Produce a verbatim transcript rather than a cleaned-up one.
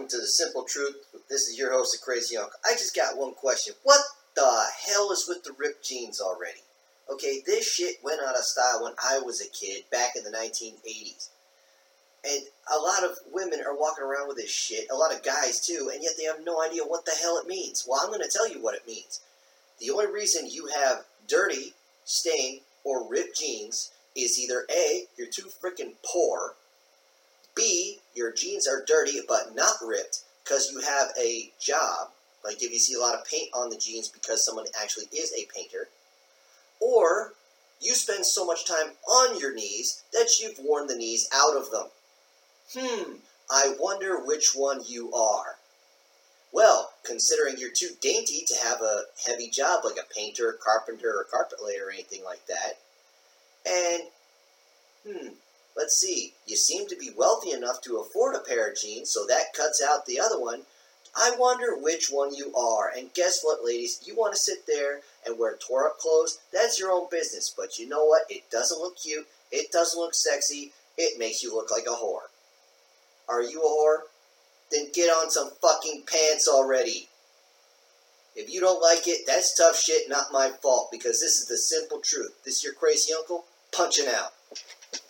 welcome to The Simple Truth. This is your host, The Crazy Uncle. I just got one question. What the hell is with the ripped jeans already? Okay, this shit went out of style when I was a kid, back in the nineteen eighties. And a lot of women are walking around with this shit, a lot of guys too, and yet they have no idea what the hell it means. Well, I'm going to tell you what it means. The only reason you have dirty, stained, or ripped jeans is either A, you're too freaking poor, B, your jeans are dirty but not ripped because you have a job, like if you see a lot of paint on the jeans because someone actually is a painter, or you spend so much time on your knees that you've worn the knees out of them. Hmm, I wonder which one you are. Well, considering you're too dainty to have a heavy job like a painter, carpenter, or carpet layer or anything like that, and, hmm, let's see, you seem to be wealthy enough to afford a pair of jeans, so that cuts out the other one. I wonder which one you are. And guess what, ladies? You want to sit there and wear tore-up clothes? That's your own business. But you know what? It doesn't look cute. It doesn't look sexy. It makes you look like a whore. Are you a whore? Then get on some fucking pants already. If you don't like it, that's tough shit, not my fault, because this is the simple truth. This is your crazy uncle, punching out.